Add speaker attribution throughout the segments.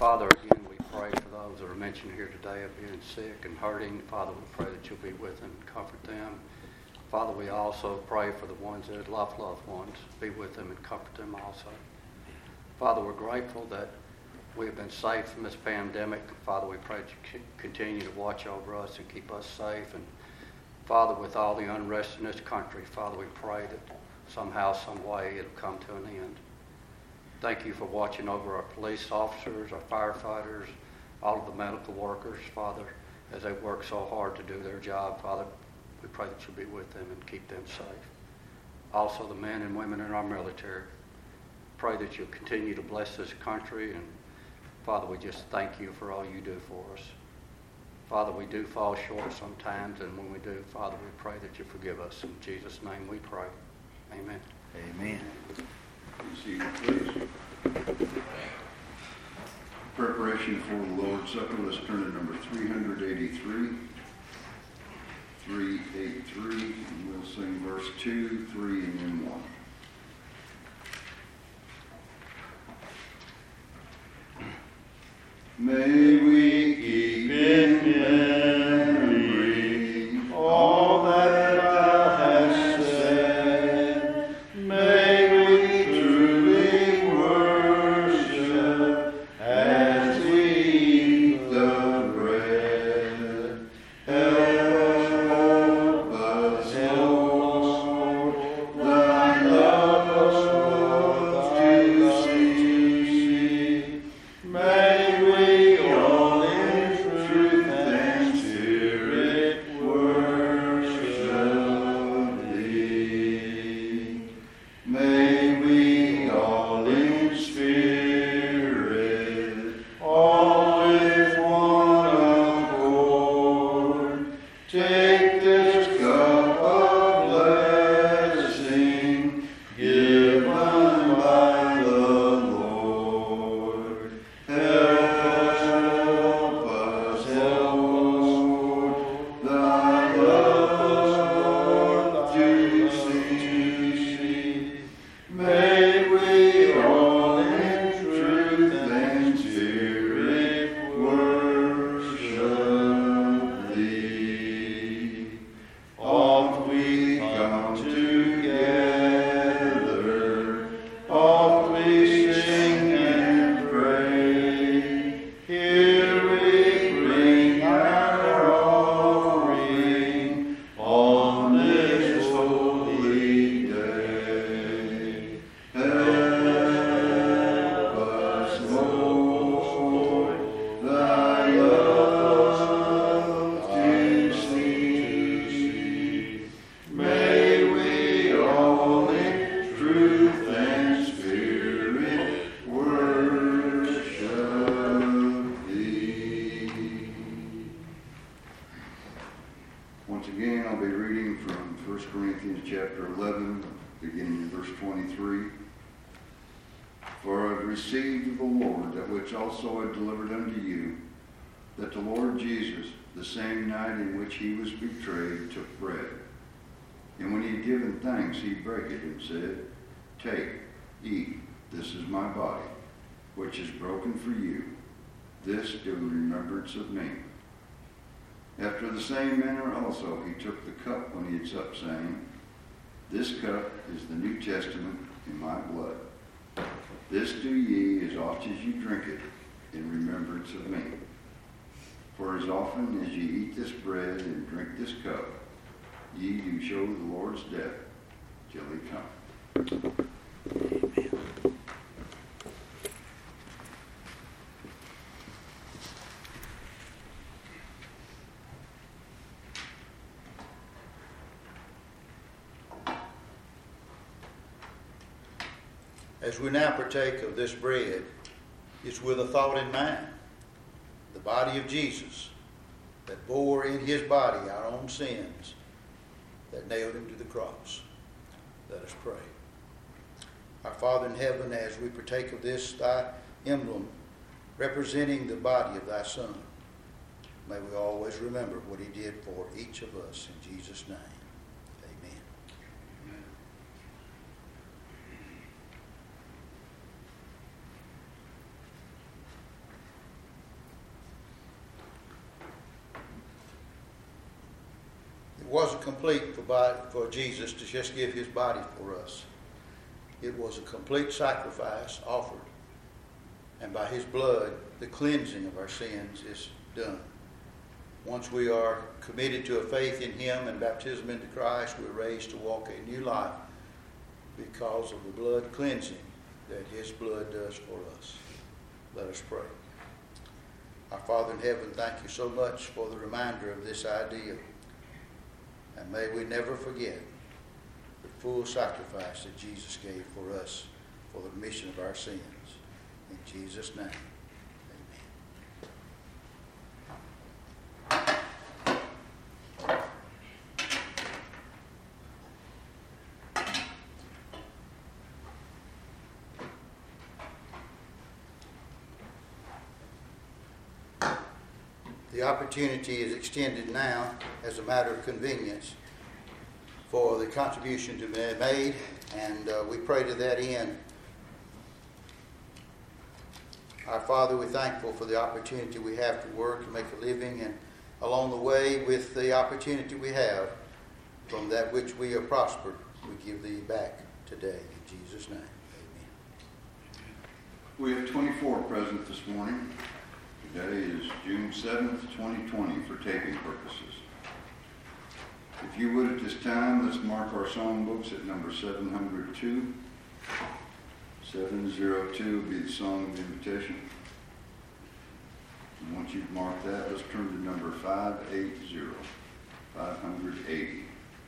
Speaker 1: Father, again, we pray for those that are mentioned here today of being sick and hurting. Father, we pray that you'll be with them and comfort them. Father, we also pray for the ones that love loved ones. Be with them and comfort them also. Father, we're grateful that we have been safe from this pandemic. Father, we pray that you continue to watch over us and keep us safe. And Father, with all the unrest in this country, Father, we pray that somehow, some way, it'll come to an end. Thank you for watching over our police officers, our firefighters, all of the medical workers, Father, as they work so hard to do their job. Father, we pray that you'll be with them and keep them safe. Also, the men and women in our military, pray that you'll continue to bless this country. And Father, we just thank you for all you do for us. Father, we do fall short sometimes, and when we do, Father, we pray that you forgive us. In Jesus' name we pray. Amen.
Speaker 2: Amen.
Speaker 3: Seated, please. Preparation for the Lord's Supper. Let's turn to number 383. 383, and we'll sing verse 2, 3, and then 1. May we keep in memory all that thou hast said. May we truly worship as we eat the bread. Help us, Lord, thy love to see. May we all in truth and spirit worship thee. May we all in spirit, all with one accord, take this cup of blessing given by the Lord. Help us, Lord, thy love to see. May we all in truth and spirit worship thee. Oft we come together, oft we sing and pray. Here we bring our offering on this holy day. Help us, Lord, thy love to see. May we all in truth and spirit worship thee. Once again, I'll be reading from 1 Corinthians chapter 11, beginning in verse 23. For I have received of the Lord that which also I delivered unto you, that the Lord Jesus, the same night in which he was betrayed, took bread. And when he had given thanks, he brake it and said, Take, eat, this is my body, which is broken for you. This do in remembrance of me. After the same manner also he took the cup when he had supped, saying, This cup is the New Testament in my blood. This do ye as oft as ye drink it in remembrance of me. For as often as ye eat this bread and drink this cup, ye do show the Lord's death till he come.
Speaker 2: As we now partake of this bread, it's with a thought in mind. The body of Jesus that bore in his body our own sins, that nailed him to the cross. Let us pray. Our Father in heaven, as we partake of this thy emblem representing the body of thy Son, may we always remember what he did for each of us. In Jesus' name, amen. wasn't complete for Jesus to just give his body for us. It was a complete sacrifice offered. And by his blood, the cleansing of our sins is done. Once we are committed to a faith in him and baptism into Christ, we're raised to walk a new life because of the blood cleansing that his blood does for us. Let us pray. Our Father in heaven, thank you so much for the reminder of this idea. And may we never forget the full sacrifice that Jesus gave for us for the remission of our sins. In Jesus' name, amen. The opportunity is extended now as a matter of convenience for the contribution to be made, and we pray to that end. Our Father, we're thankful for the opportunity we have to work and make a living, and along the way, with the opportunity we have from that which we have prospered, we give thee back today. In Jesus' name, amen.
Speaker 3: We have 24 present this morning. Today is June 7th, 2020 for taping purposes. If you would at this time, let's mark our song books at number 702. 702 will be the song of invitation. And once you've marked that, let's turn to number 580. 580.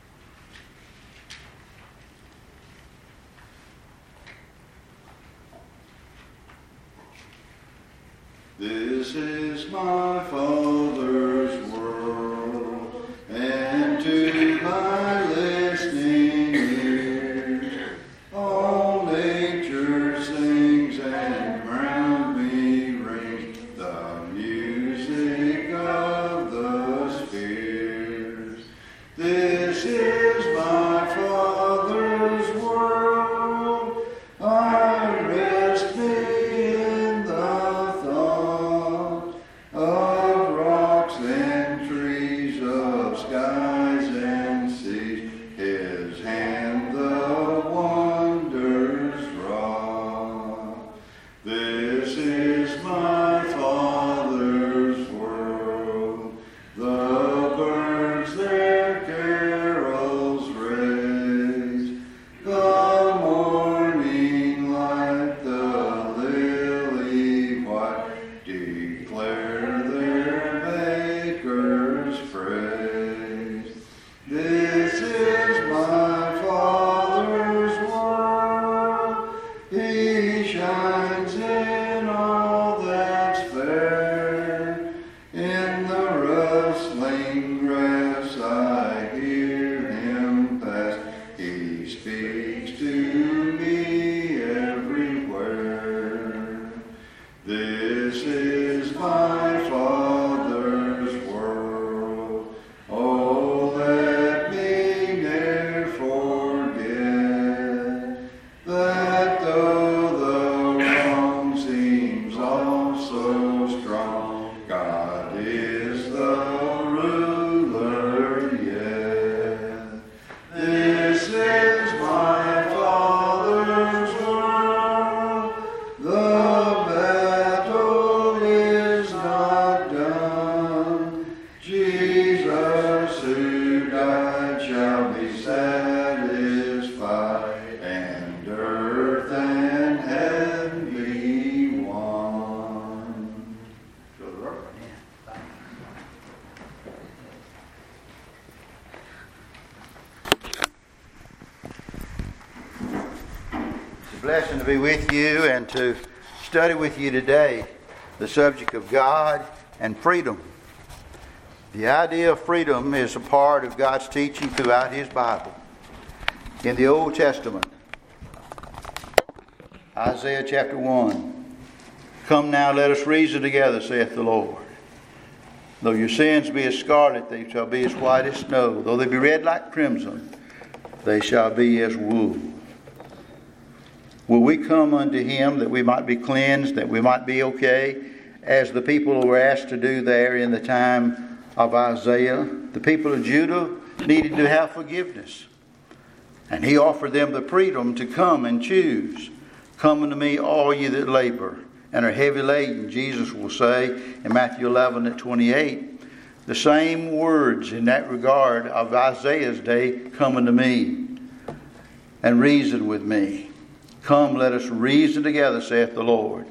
Speaker 3: This is my Father's world, and to my listening ears, all nature sings and round me rings the music of the spheres. This is my Father's world, I rest me in the thought of rocks and trees, of skies and seas. His hand the wonders wrought. This is my Father's world. The birds their carols raise. The morning light, the lily white, declare their Maker's praise. This is my Father's world. He shines in all that's fair. In the rustling grass I hear him pass. He speaks to me everywhere. This is my Father's world. Oh, let me ne'er forget that though the wrong seems all so strong, God is the ruler yet. This is my Father's world. The battle is not done. Jesus who died shall be satisfied, and earth and heaven be one. Brother Robert.
Speaker 2: It's a blessing to be with you and to study with you today the subject of God and freedom. The idea of freedom is a part of God's teaching throughout His Bible. In the Old Testament, Isaiah chapter 1, "Come now, let us reason together, saith the Lord. Though your sins be as scarlet, they shall be as white as snow. Though they be red like crimson, they shall be as wool." Will we come unto Him that we might be cleansed, that we might be okay, as the people were asked to do there in the time of Isaiah? The people of Judah needed to have forgiveness. And he offered them the freedom to come and choose. Come unto me, all ye that labor and are heavy laden, Jesus will say in Matthew 11:28. The same words in that regard of Isaiah's day, come unto me and reason with me. Come, let us reason together, saith the Lord.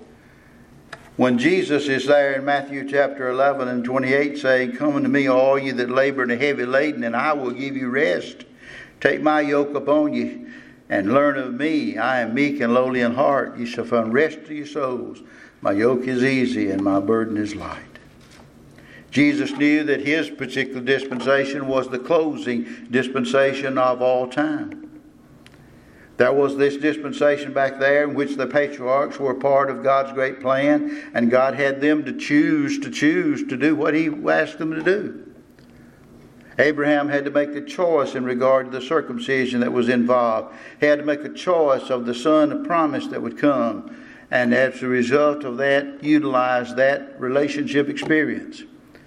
Speaker 2: When Jesus is there in Matthew chapter 11:28 saying, come unto me, all ye that labor and are heavy laden, and I will give you rest. Take my yoke upon you and learn of me. I am meek and lowly in heart. You shall find rest to your souls. My yoke is easy and my burden is light. Jesus knew that his particular dispensation was the closing dispensation of all time. There was this dispensation back there in which the patriarchs were part of God's great plan, and God had them to choose to do what he asked them to do. Abraham had to make a choice in regard to the circumcision that was involved. He had to make a choice of the son of promise that would come, and as a result of that, utilize that relationship experience.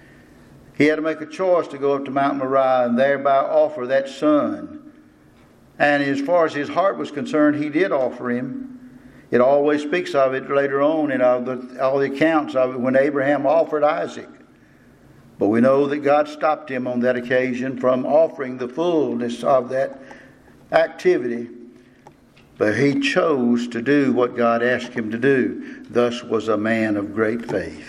Speaker 2: He had to make a choice to go up to Mount Moriah and thereby offer that son. And as far as his heart was concerned, he did offer him. It always speaks of it later on in all the accounts of it when Abraham offered Isaac. But we know that God stopped him on that occasion from offering the fullness of that activity. But he chose to do what God asked him to do. Thus was a man of great faith.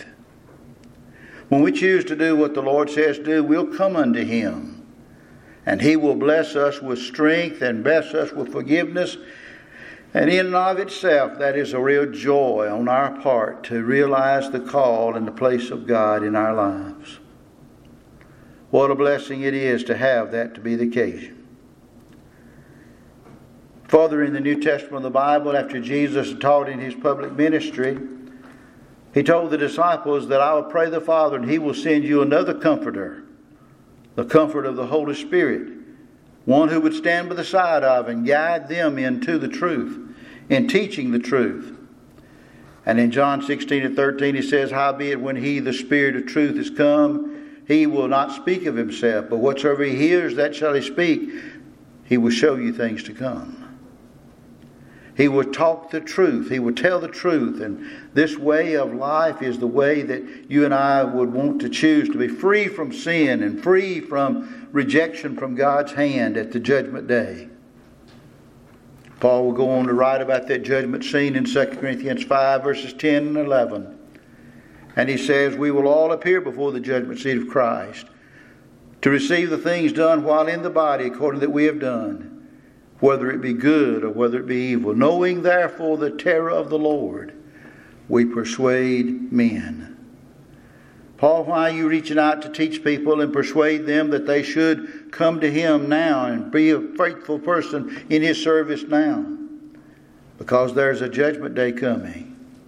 Speaker 2: When we choose to do what the Lord says do, we'll come unto him. And he will bless us with strength and bless us with forgiveness. And in and of itself, that is a real joy on our part to realize the call and the place of God in our lives. What a blessing it is to have that to be the case. Further in the New Testament of the Bible, after Jesus taught in his public ministry, he told the disciples that I will pray the Father and he will send you another comforter, the comfort of the Holy Spirit, one who would stand by the side of and guide them into the truth, in teaching the truth. And in John 16:13 he says, howbeit when he, the Spirit of truth, is come, he will not speak of himself, but whatsoever he hears, that shall he speak. He will show you things to come. He will talk the truth. He will tell the truth. And this way of life is the way that you and I would want to choose, to be free from sin and free from rejection from God's hand at the judgment day. Paul will go on to write about that judgment scene in 2 Corinthians 5 verses 10 and 11. And he says, we will all appear before the judgment seat of Christ to receive the things done while in the body according that we have done, whether it be good or whether it be evil. Knowing therefore the terror of the Lord, we persuade men. Paul, why are you reaching out to teach people and persuade them that they should come to him now and be a faithful person in his service now? Because there's a judgment day coming.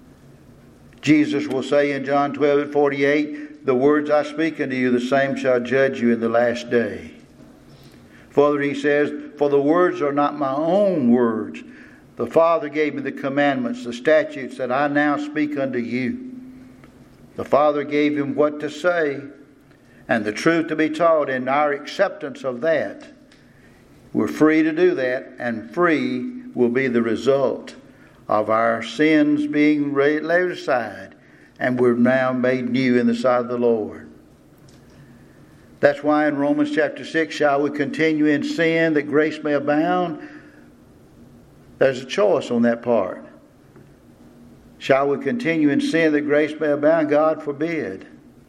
Speaker 2: Jesus will say in John 12:48, the words I speak unto you, the same shall judge you in the last day. Further he says, for the words are not my own words. The Father gave me the commandments, the statutes that I now speak unto you. The Father gave him what to say and the truth to be taught, and our acceptance of that. We're free to do that, and free will be the result of our sins being laid aside, and we're now made new in the sight of the Lord. That's why in Romans chapter 6, shall we continue in sin that grace may abound? There's a choice on that part. Shall we continue in sin that grace may abound? God forbid.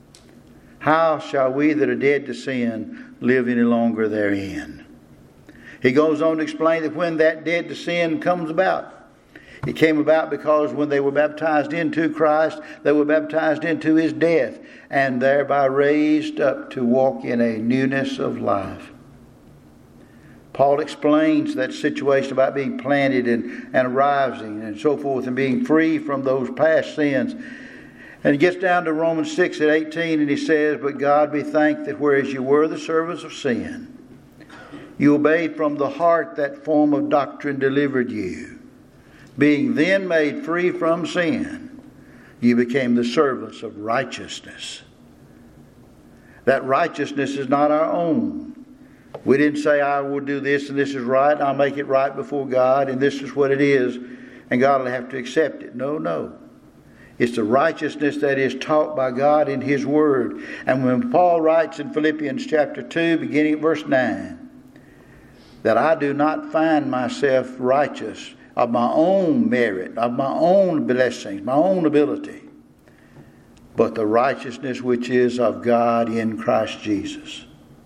Speaker 2: How shall we that are dead to sin live any longer therein? He goes on to explain that when that dead to sin comes about, it came about because when they were baptized into Christ, they were baptized into his death and thereby raised up to walk in a newness of life. Paul explains that situation about being planted and rising and so forth and being free from those past sins. And he gets down to Romans 6:18 and he says, but God be thanked that whereas you were the servants of sin, you obeyed from the heart that form of doctrine delivered you. Being then made free from sin, you became the servants of righteousness. That righteousness is not our own. We didn't say, I will do this and this is right, and I'll make it right before God, and this is what it is, and God will have to accept it. No. It's the righteousness that is taught by God in His Word. And when Paul writes in Philippians chapter 2, beginning at verse 9, that I do not find myself righteous of my own merit, of my own blessings, my own ability, but the righteousness which is of God in Christ Jesus.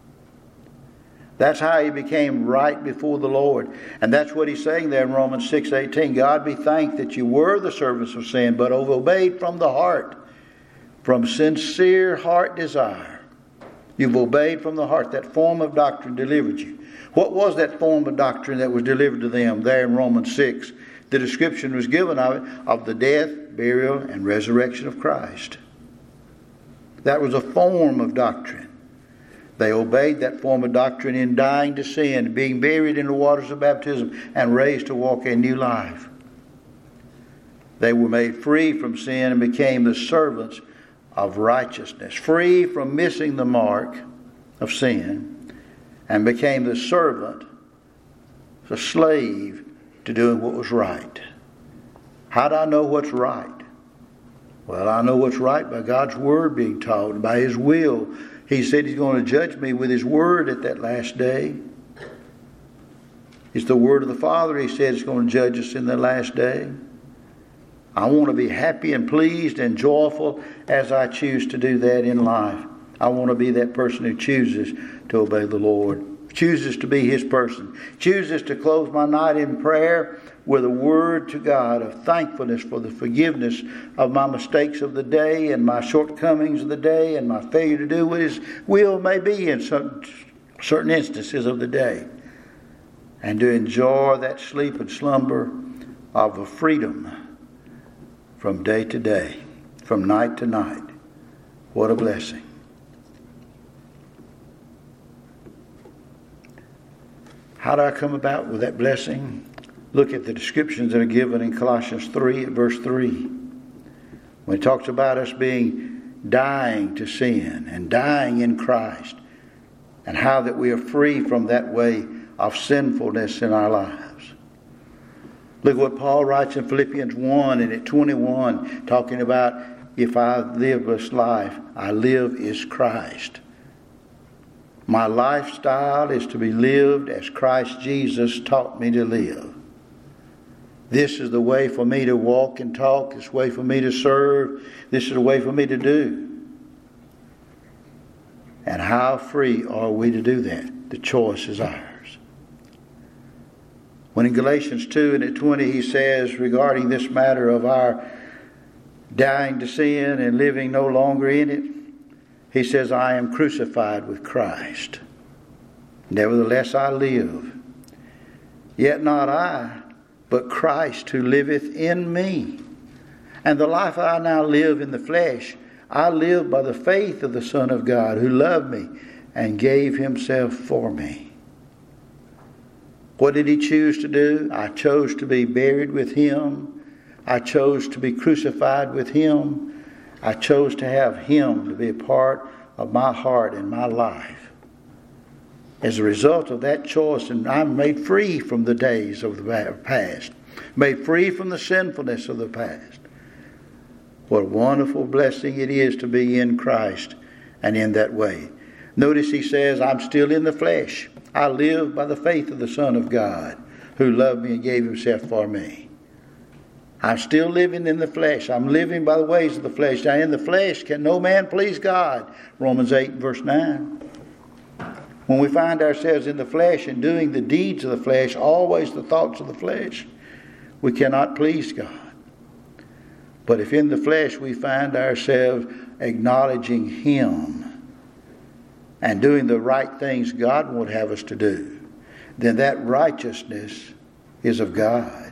Speaker 2: That's how he became right before the Lord. And that's what he's saying there in Romans 6:18. God be thanked that you were the servants of sin, but have obeyed from the heart, from sincere heart desire. You've obeyed from the heart. That form of doctrine delivered you. What was that form of doctrine that was delivered to them there in Romans 6? The description was given of it, of the death, burial, and resurrection of Christ. That was a form of doctrine. They obeyed that form of doctrine in dying to sin, being buried in the waters of baptism, and raised to walk a new life. They were made free from sin and became the servants of righteousness, free from missing the mark of sin, and became the servant, the slave to doing what was right. How do I know what's right? Well, I know what's right by God's Word being taught, by His will. He said He's going to judge me with His Word at that last day. It's the Word of the Father, He said, is going to judge us in the last day. I want to be happy and pleased and joyful as I choose to do that in life. I want to be that person who chooses to obey the Lord, chooses to be His person, chooses to close my night in prayer with a word to God of thankfulness for the forgiveness of my mistakes of the day and my shortcomings of the day and my failure to do what His will may be in certain instances of the day. And to enjoy that sleep and slumber of a freedom from day to day, from night to night. What a blessing. How do I come about with that blessing? Look at the descriptions that are given in Colossians 3 at verse 3. When it talks about us being dying to sin and dying in Christ, and how that we are free from that way of sinfulness in our lives. Look what Paul writes in Philippians 1 and at 21, talking about if I live this life, I live is Christ. My lifestyle is to be lived as Christ Jesus taught me to live. This is the way for me to walk and talk. This is the way for me to serve. This is the way for me to do. And how free are we to do that? The choice is ours. When in Galatians 2 and at 20 he says regarding this matter of our dying to sin and living no longer in it, he says, I am crucified with Christ. Nevertheless I live. Yet not I, but Christ who liveth in me. And the life I now live in the flesh, I live by the faith of the Son of God who loved me and gave Himself for me. What did He choose to do? I chose to be buried with Him. I chose to be crucified with Him. I chose to have Him to be a part of my heart and my life. As a result of that choice, and I'm made free from the days of the past, made free from the sinfulness of the past. What a wonderful blessing it is to be in Christ and in that way. Notice he says, I'm still in the flesh. I live by the faith of the Son of God who loved me and gave Himself for me. I'm still living in the flesh. I'm living by the ways of the flesh. Now in the flesh can no man please God. Romans 8 verse 9. When we find ourselves in the flesh and doing the deeds of the flesh, always the thoughts of the flesh, we cannot please God. But if in the flesh we find ourselves acknowledging Him and doing the right things God would have us to do, then that righteousness is of God.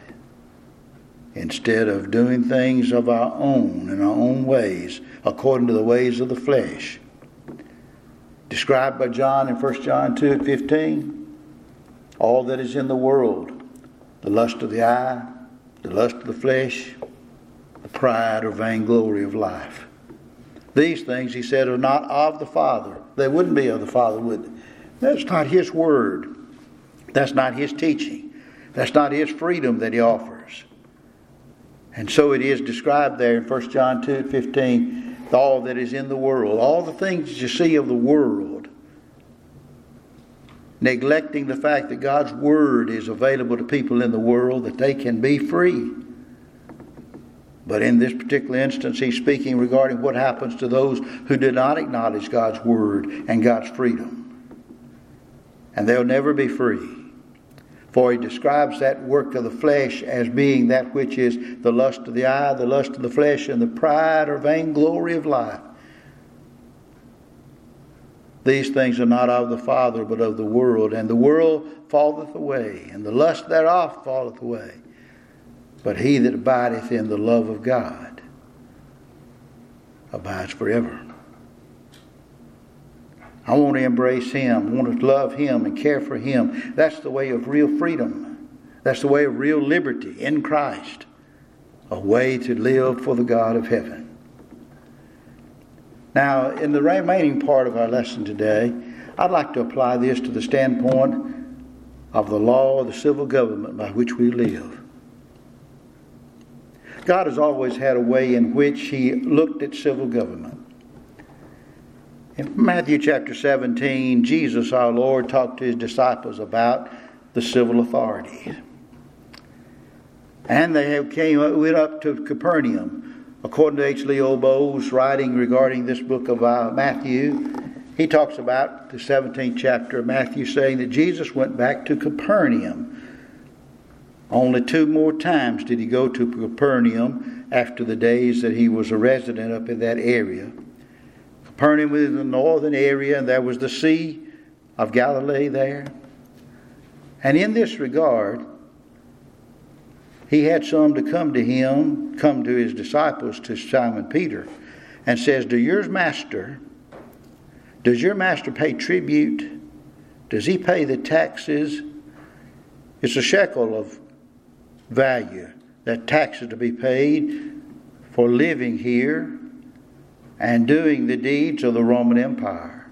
Speaker 2: Instead of doing things of our own in our own ways, according to the ways of the flesh. Described by John in 1 John 2 and 15, all that is in the world, the lust of the eye, the lust of the flesh, the pride or vainglory of life. These things, he said, are not of the Father. They wouldn't be of the Father, would they? That's not His word. That's not His teaching. That's not His freedom that He offers. And so it is described there in 1 John 2:15, all that is in the world, all the things that you see of the world, neglecting the fact that God's Word is available to people in the world, that they can be free. But in this particular instance, He's speaking regarding what happens to those who do not acknowledge God's Word and God's freedom. And they'll never be free. For He describes that work of the flesh as being that which is the lust of the eye, the lust of the flesh, and the pride or vainglory of life. These things are not of the Father, but of the world. And the world falleth away, and the lust thereof falleth away. But he that abideth in the love of God abides forever. I want to embrace Him. I want to love Him and care for Him. That's the way of real freedom. That's the way of real liberty in Christ. A way to live for the God of heaven. Now, in the remaining part of our lesson today, I'd like to apply this to the standpoint of the law of the civil government by which we live. God has always had a way in which He looked at civil government. In Matthew chapter 17, Jesus our Lord talked to His disciples about the civil authorities. And they went up to Capernaum. According to H. Leo Bowes, writing regarding this book of Matthew, he talks about the 17th chapter of Matthew, saying that Jesus went back to Capernaum. Only 2 more times did He go to Capernaum after the days that He was a resident up in that area. Capernaum was in the northern area, and there was the Sea of Galilee there. And in this regard, He had some to come to Him, come to His disciples, to Simon Peter, and says, does your master pay tribute? Does he pay the taxes? It's a shekel of value, that taxes to be paid for living here and doing the deeds of the Roman Empire.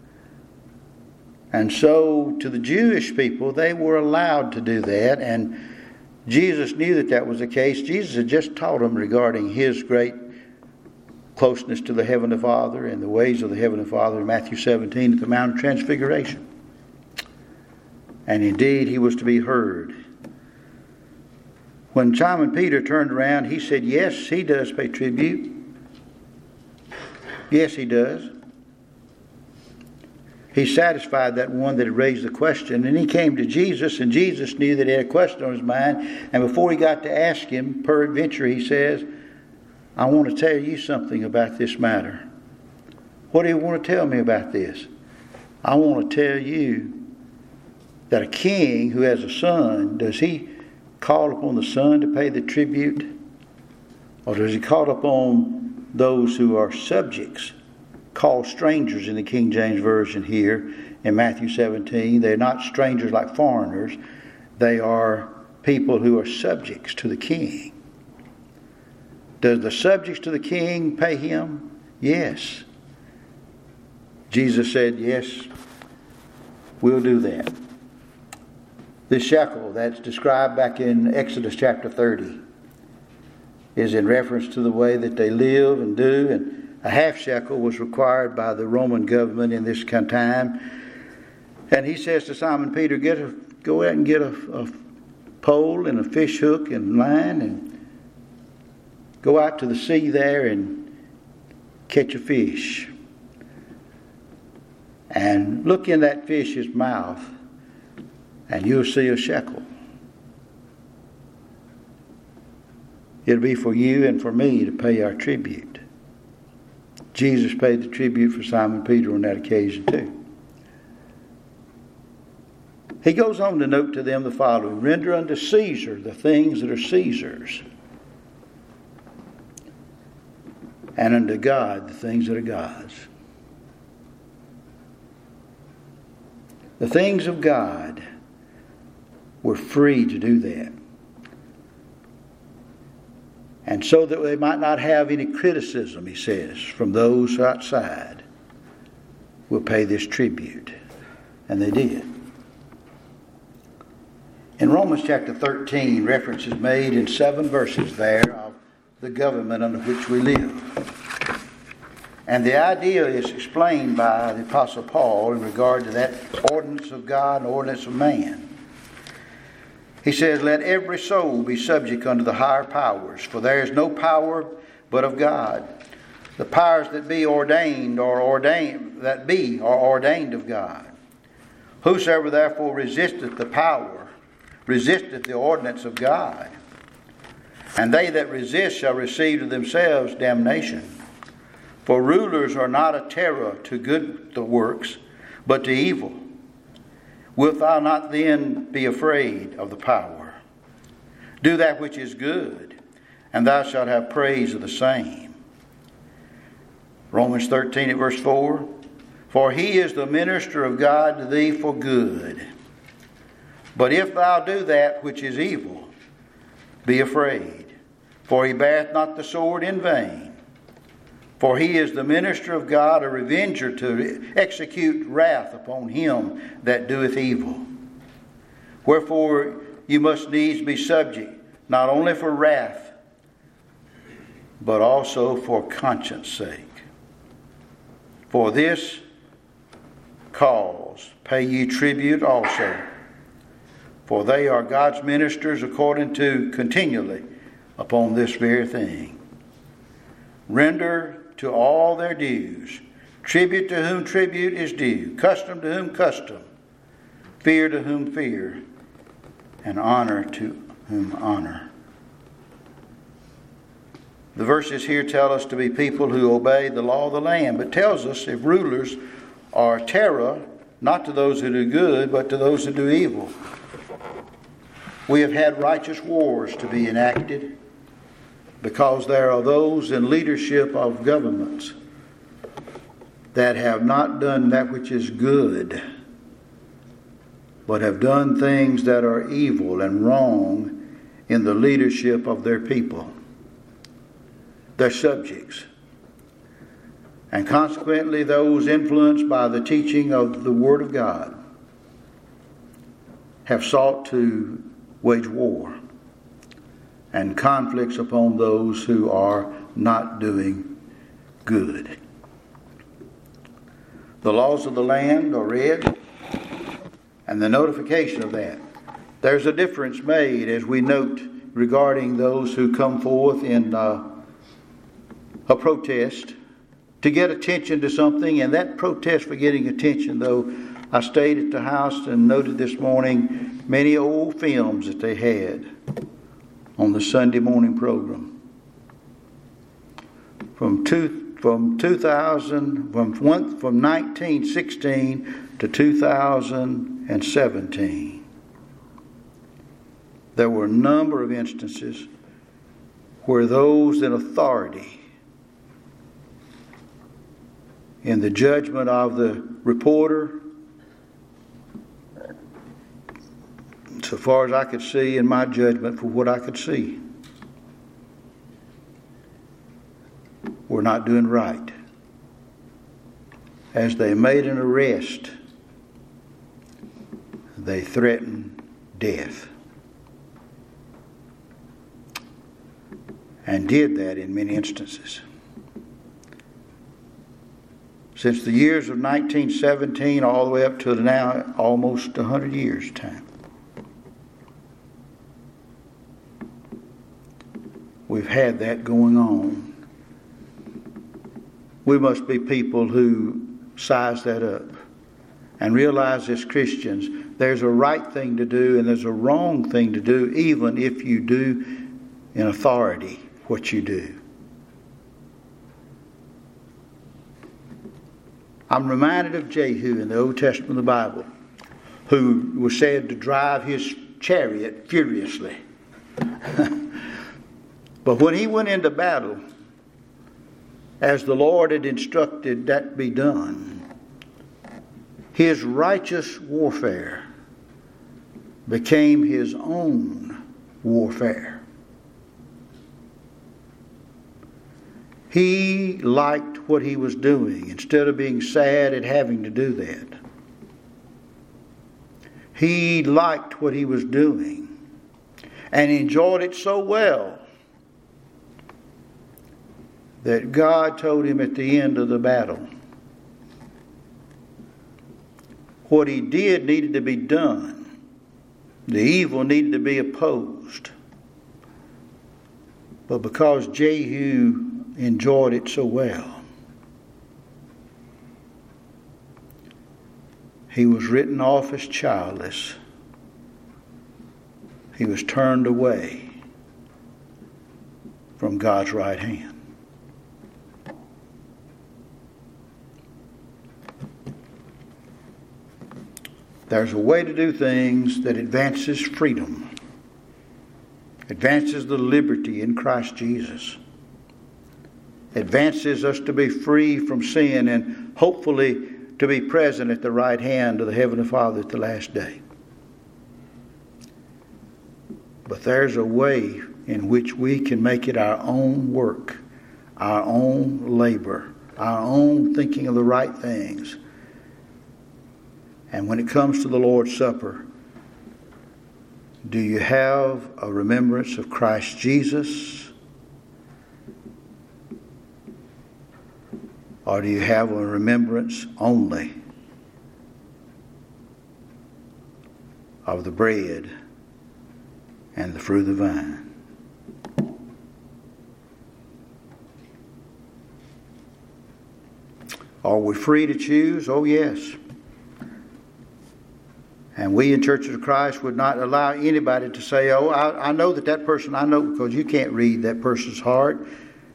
Speaker 2: And so to the Jewish people, they were allowed to do that, and Jesus knew that that was the case. Jesus had just taught them regarding His great closeness to the Heavenly Father and the ways of the Heavenly Father in Matthew 17 at the Mount of Transfiguration. And indeed, He was to be heard. When Simon Peter turned around, he said, yes, he does pay tribute. Yes, he does. He satisfied that one that had raised the question, and he came to Jesus, and Jesus knew that he had a question on his mind, and before he got to ask Him, peradventure, he says, I want to tell you something about this matter. What do you want to tell me about this? I want to tell you that a king who has a son, does he call upon the son to pay the tribute? Or does he call upon those who are subjects, called strangers in the King James Version here in Matthew 17? They're not strangers like foreigners. They are people who are subjects to the king. Does the subjects to the king pay him? Yes. Jesus said, yes, we'll do that. This shekel that's described back in Exodus chapter 30 is in reference to the way that they live and do. And a half shekel was required by the Roman government in this kind of time. And he says to Simon Peter, go out and get a pole and a fish hook and line and go out to the sea there and catch a fish. And look in that fish's mouth and you'll see a shekel. It'll be for you and for me to pay our tribute. Jesus paid the tribute for Simon Peter on that occasion too. He goes on to note to them the following: render unto Caesar the things that are Caesar's, and unto God the things that are God's. The things of God, we're free to do that. And so that they might not have any criticism, he says, from those outside, we'll pay this tribute. And they did. In Romans chapter 13, reference is made in 7 verses there of the government under which we live. And the idea is explained by the Apostle Paul in regard to that ordinance of God and ordinance of man. He says, "Let every soul be subject unto the higher powers, for there is no power but of God. The powers that be ordained are ordained of God. Whosoever therefore resisteth the power, resisteth the ordinance of God. And they that resist shall receive to themselves damnation. For rulers are not a terror to good works, but to evil. Wilt thou not then be afraid of the power? Do that which is good, and thou shalt have praise of the same." Romans 13 at verse 4. "For he is the minister of God to thee for good. But if thou do that which is evil, be afraid. For he beareth not the sword in vain. For he is the minister of God, a revenger to execute wrath upon him that doeth evil. Wherefore you must needs be subject, not only for wrath, but also for conscience sake. For this cause pay ye tribute also, for they are God's ministers according to continually upon this very thing. Render to all their dues, tribute to whom tribute is due, custom to whom custom, fear to whom fear, and honor to whom honor." The verses here tell us to be people who obey the law of the land, but tells us if rulers are terror, not to those who do good, but to those who do evil. We have had righteous wars to be enacted because there are those in leadership of governments that have not done that which is good, but have done things that are evil and wrong in the leadership of their people, their subjects. And consequently, those influenced by the teaching of the Word of God have sought to wage war and conflicts upon those who are not doing good. The laws of the land are read, and the notification of that. There's a difference made, as we note, regarding those who come forth in a protest to get attention to something. And that protest for getting attention, though, I stayed at the house and noted this morning many old films that they had on the Sunday morning program. From 1916 to 2017. There were a number of instances where those in authority, in the judgment of the reporter, so far as I could see in my judgment for what I could see, were not doing right. As they made an arrest, they threatened death. And did that in many instances. Since the years of 1917 all the way up to now, almost 100 years' time. We've had that going on. We must be people who size that up and realize as Christians there's a right thing to do and there's a wrong thing to do, even if you do in authority what you do. I'm reminded of Jehu in the Old Testament of the Bible, who was said to drive his chariot furiously. But when he went into battle, as the Lord had instructed that be done, his righteous warfare became his own warfare. He liked what he was doing instead of being sad at having to do that. He liked what he was doing and enjoyed it so well that God told him at the end of the battle, what he did needed to be done. The evil needed to be opposed. But because Jehu enjoyed it so well, he was written off as childless. He was turned away from God's right hand. There's a way to do things that advances freedom, advances the liberty in Christ Jesus, advances us to be free from sin and hopefully to be present at the right hand of the Heavenly Father at the last day. But there's a way in which we can make it our own work, our own labor, our own thinking of the right things. And when it comes to the Lord's Supper, do you have a remembrance of Christ Jesus? Or do you have a remembrance only of the bread and the fruit of the vine? Are we free to choose? Oh, yes. And we in Churches of Christ would not allow anybody to say, oh, I know that person, I know, because you can't read that person's heart.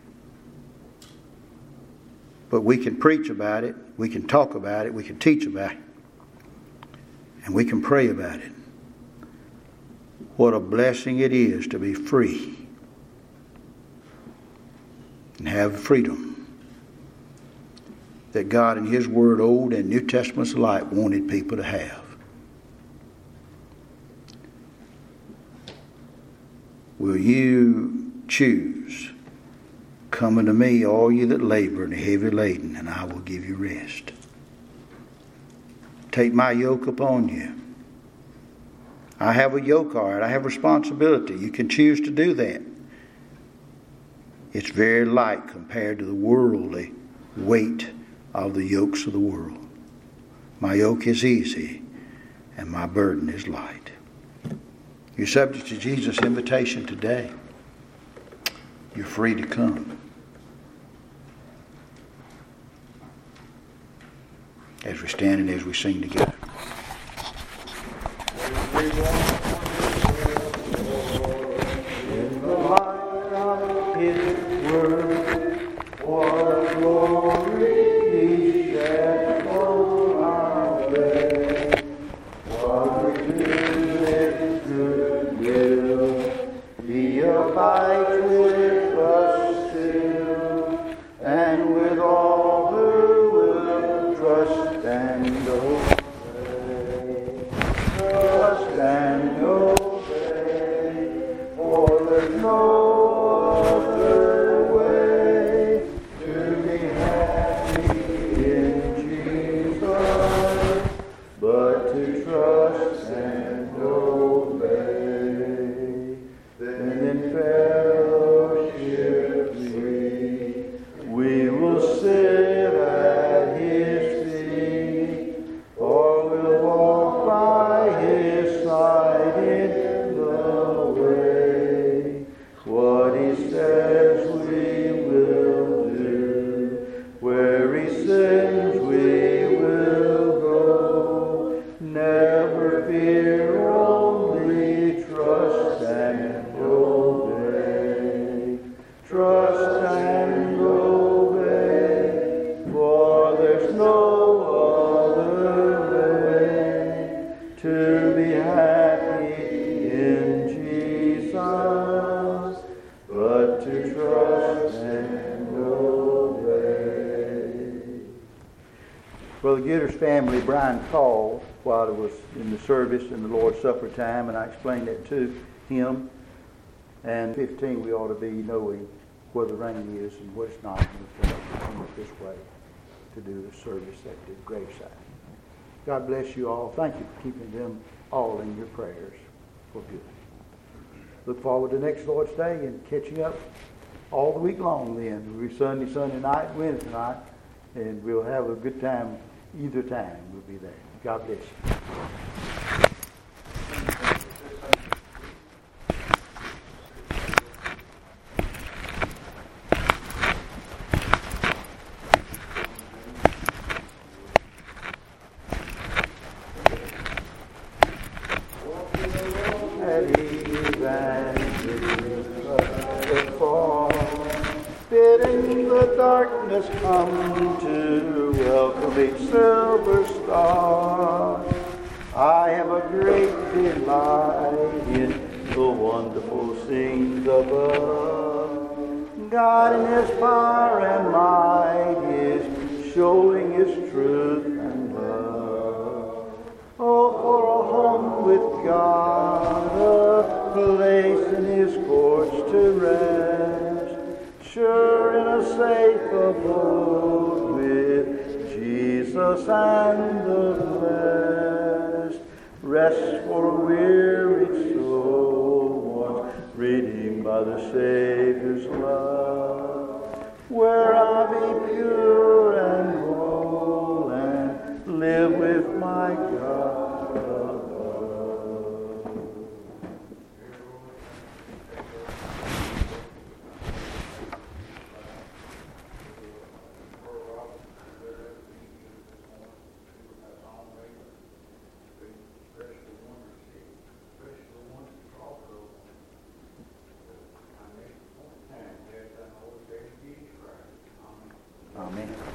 Speaker 2: But we can preach about it, we can talk about it, we can teach about it, and we can pray about it. What a blessing it is to be free and have freedom that God in His Word, Old and New Testaments alike, wanted people to have. Will you choose? Come unto me, all you that labor and are heavy laden, and I will give you rest. Take my yoke upon you. I have a yoke, all right. I have responsibility. You can choose to do that. It's very light compared to the worldly weight of the yokes of the world. My yoke is easy, and my burden is light. You're subject to Jesus' invitation today. You're free to come. As we stand and as we sing together. In the light of His Word, what glory He shed for our way. What His good will, He abides with us still, and with all who will trust and obey. Trust and obey, for there's no other way to be happy in Jesus, but to trust and obey. Then in fellowship we will sit at His feet, or we'll walk by His side in the way. What He says we will do, where He sends we will go. Never fear, only trust and obey. Trust and obey, for there's no other way to be happy in Jesus, but to trust and obey. Brother Gitter's family, Brian, called while it was in the service in the Lord's Supper time, and I explained that to him. And 15, we ought to be knowing where the rain is and what it's not, and we come up this way to do the service at the graveside.
Speaker 4: God bless you all. Thank you for keeping them all in your prayers for good. Look forward to next Lord's Day and catching up all the week long then. We'll be Sunday night, Wednesday night, and we'll have a good time either time. We'll be there. God bless you. Bidding the darkness come to welcome each silver star. I have a great delight in the wonderful scenes above. God in His power and might is showing His truth and love. Oh, for a home with God, a place in His courts to rest, sure in a safe abode with Jesus and the blessed. Rest for a wearied soul once redeemed by the Savior's love, where I'll be pure and whole and live with my God above. Amen.